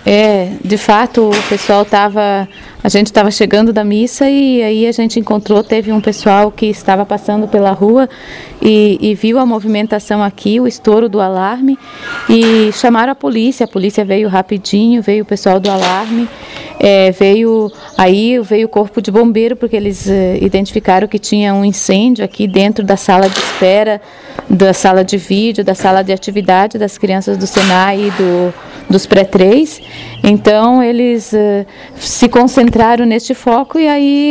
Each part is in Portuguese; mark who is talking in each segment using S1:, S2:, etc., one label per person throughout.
S1: De fato, o pessoal a gente estava chegando da missa e aí a gente teve um pessoal que estava passando pela rua e viu a movimentação aqui, o estouro do alarme, e chamaram a polícia veio rapidinho, veio o pessoal do alarme, veio o corpo de bombeiro, porque eles identificaram que tinha um incêndio aqui dentro da sala de espera, da sala de vídeo, da sala de atividade das crianças do Senai e dos pré-3. Então eles se concentraram neste foco e aí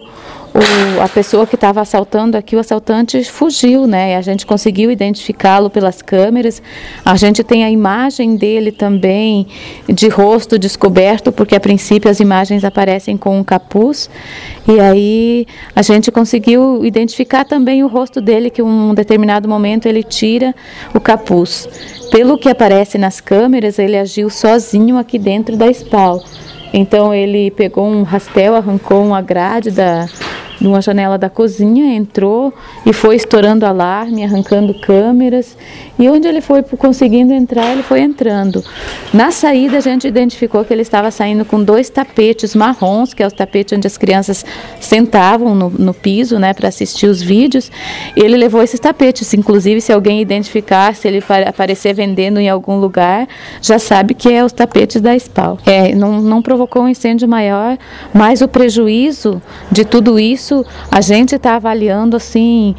S1: a pessoa que estava assaltando aqui, o assaltante fugiu, né? E a gente conseguiu identificá-lo pelas câmeras. A gente tem a imagem dele também de rosto descoberto, porque a princípio as imagens aparecem com um capuz. E aí a gente conseguiu identificar também o rosto dele, que em um determinado momento ele tira o capuz. Pelo que aparece nas câmeras, ele agiu sozinho aqui dentro da SPAL. Então ele pegou um rastel, arrancou uma grade de uma janela da cozinha, entrou e foi estourando alarme, arrancando câmeras, e onde ele foi conseguindo entrar, ele foi entrando. Na saída a gente identificou que ele estava saindo com 2 tapetes marrons, que é os tapetes onde as crianças sentavam no piso, né, para assistir os vídeos. Ele levou esses tapetes, inclusive se alguém identificar, se ele aparecer vendendo em algum lugar, já sabe que é os tapetes da SPAL. Não provocou um incêndio maior, mas o prejuízo de tudo isso a gente está avaliando assim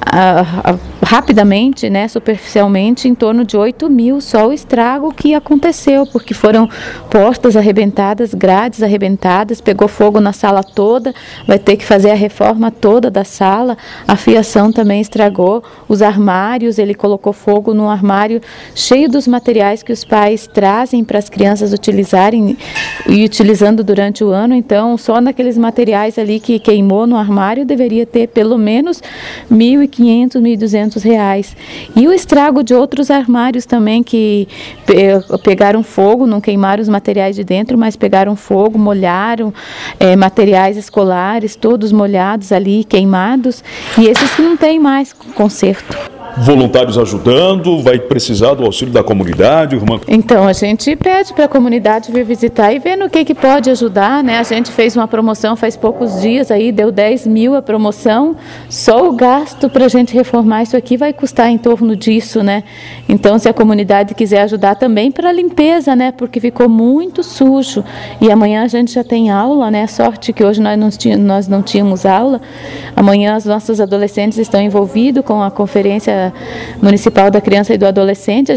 S1: rapidamente, né, superficialmente, em torno de 8 mil só o estrago que aconteceu, porque foram portas arrebentadas, grades arrebentadas, pegou fogo na sala toda, vai ter que fazer a reforma toda da sala, a fiação também estragou, os armários, ele colocou fogo num armário cheio dos materiais que os pais trazem para as crianças utilizarem e utilizando durante o ano. Então só naqueles materiais ali que queimou no armário deveria ter pelo menos R$1.500, R$1.200. E o estrago de outros armários também que pegaram fogo, não queimaram os materiais de dentro, mas pegaram fogo, molharam materiais escolares, todos molhados ali, queimados, e esses que não tem mais conserto.
S2: Voluntários ajudando, vai precisar do auxílio da comunidade, irmã?
S1: Então, a gente pede para a comunidade vir visitar e ver no que pode ajudar, né? A gente fez uma promoção faz poucos dias, aí deu 10 mil a promoção, só o gasto para a gente reformar isso aqui vai custar em torno disso, né? Então, se a comunidade quiser ajudar também para a limpeza, né? Porque ficou muito sujo, e amanhã a gente já tem aula, né? Sorte que hoje nós não tínhamos aula. Amanhã os nossos adolescentes estão envolvidos com a Conferência Municipal da Criança e do Adolescente.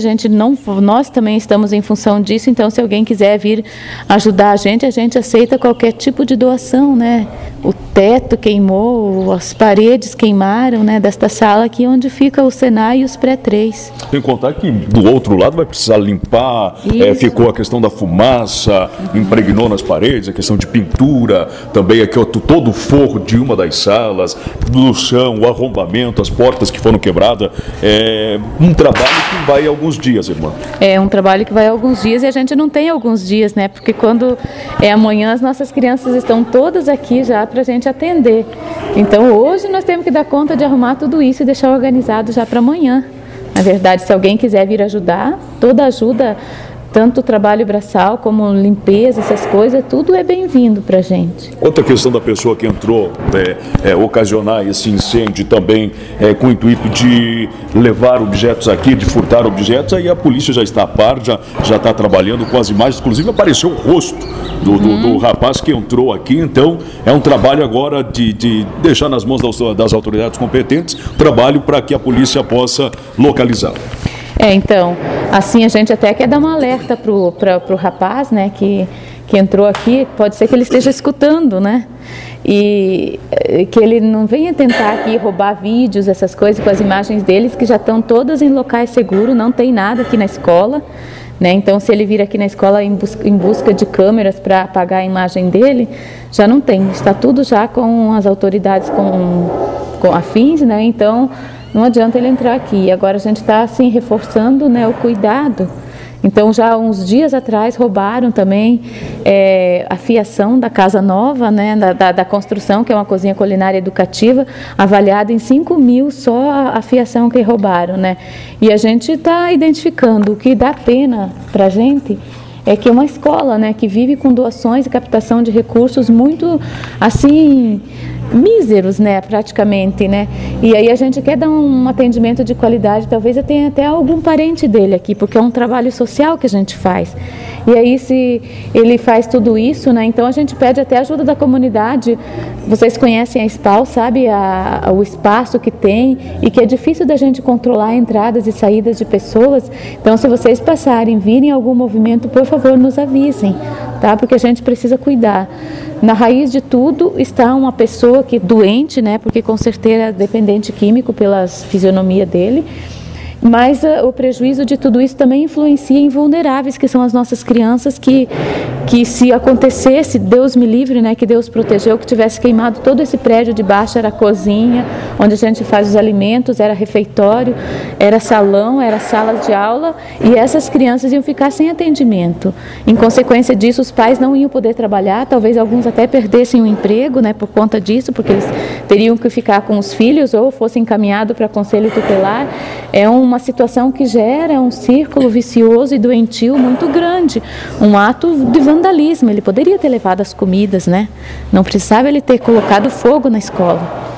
S1: Nós também estamos em função disso, então se alguém quiser vir ajudar a gente aceita qualquer tipo de doação, né? O teto queimou, as paredes queimaram, né, desta sala aqui onde fica o Senai e os pré-3.
S2: Tem que contar que do outro lado vai precisar limpar, ficou a questão da fumaça, impregnou nas paredes, a questão de pintura, também aqui todo o forro de uma das salas, no chão, o arrombamento, as portas que foram quebradas. É um trabalho que vai alguns dias, irmã. É um trabalho que vai alguns dias, e a gente não tem alguns dias, né? Porque quando é amanhã, as nossas crianças estão todas aqui já para a gente atender. Então hoje nós temos que dar conta de arrumar tudo isso e deixar organizado já para amanhã. Na verdade, se alguém quiser vir ajudar, toda ajuda, tanto o trabalho braçal como limpeza, essas coisas, tudo é bem-vindo para a gente. Outra questão da pessoa que entrou ocasionar esse incêndio também com o intuito de levar objetos aqui, de furtar objetos, aí a polícia já está a par, já está trabalhando com as imagens, inclusive apareceu o rosto do rapaz que entrou aqui. Então é um trabalho agora de deixar nas mãos das autoridades competentes, trabalho para que a polícia possa localizá-lo. Então, assim a gente até quer dar um alerta para o rapaz, né, que entrou aqui, pode ser que ele esteja escutando, né, e que ele não venha tentar aqui roubar vídeos, essas coisas, com as imagens deles, que já estão todas em locais seguros, não tem nada aqui na escola, né, então se ele vir aqui na escola em busca de câmeras para apagar a imagem dele, já não tem, está tudo já com as autoridades com afins, né, então não adianta ele entrar aqui. Agora a gente está assim reforçando, né, o cuidado. Então já uns dias atrás roubaram também a fiação da casa nova, né, da construção, que é uma cozinha culinária educativa, avaliada em 5 mil só a fiação que roubaram, né. E a gente está identificando o que dá pena para a gente
S1: é que é uma escola, né, que vive com doações e captação de recursos muito, assim, míseros, né, praticamente, né, e aí a gente quer dar um atendimento de qualidade, talvez eu tenha até algum parente dele aqui, porque é um trabalho social que a gente faz, e aí se ele faz tudo isso, né, então a gente pede até ajuda da comunidade. Vocês conhecem a SPAL, sabe, o espaço que tem e que é difícil da gente controlar entradas e saídas de pessoas, então se vocês passarem, virem algum movimento, por favor, nos avisem, tá, porque a gente precisa cuidar. Na raiz de tudo está uma pessoa que doente, né, porque com certeza é dependente químico pela fisionomia dele, mas o prejuízo de tudo isso também influencia em vulneráveis, que são as nossas crianças, que se acontecesse, Deus me livre, né, que Deus protegeu, que tivesse queimado todo esse prédio de baixo, era a cozinha, onde a gente faz os alimentos, era refeitório, era salão, era sala de aula, e essas crianças iam ficar sem atendimento. Em consequência disso, os pais não iam poder trabalhar, talvez alguns até perdessem o emprego, né, por conta disso, porque eles teriam que ficar com os filhos ou fossem encaminhados para conselho tutelar. É uma situação que gera um círculo vicioso e doentio muito grande, um ato de vandalismo. Ele poderia ter levado as comidas, né? Não precisava ele ter colocado fogo na escola.